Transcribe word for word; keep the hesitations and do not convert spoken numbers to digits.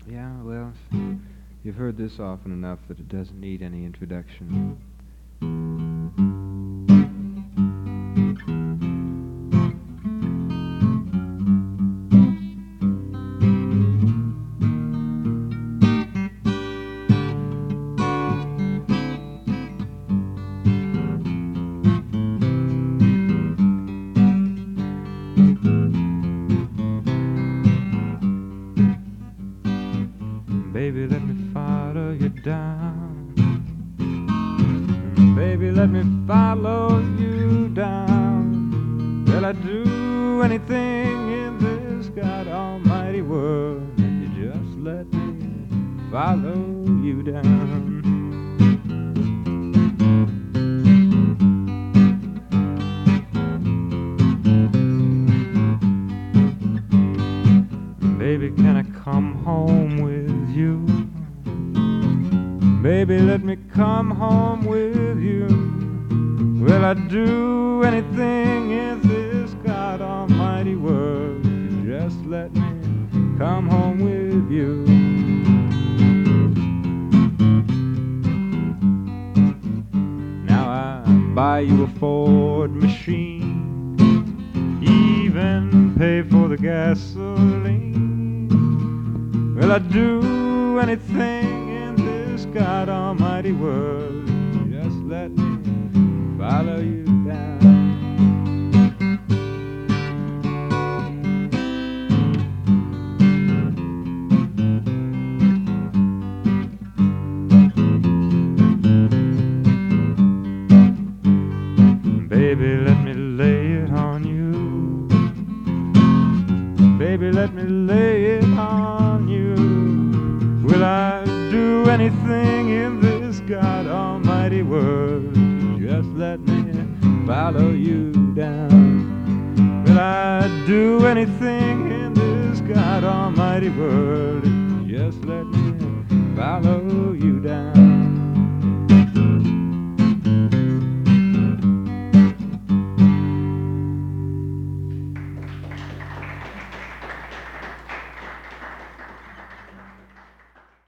Yeah, well, you've heard this often enough that it doesn't need any introduction. Baby, let me follow you down. Baby, let me follow you down. Will I do anything in this God Almighty world if you just let me follow you down? Baby, can I come home with you? Baby, let me come home with you. Will I do anything in this God Almighty world if you just let me come home with you? Now I buy you a Ford machine, even pay for the gasoline. Will I do anything in this God Almighty world? Just let me follow you down. Baby, let me lay it on you. Baby, let me lay it on you. Will I do anything in this God Almighty world? Just let me follow you down. Will I do anything in this God Almighty world?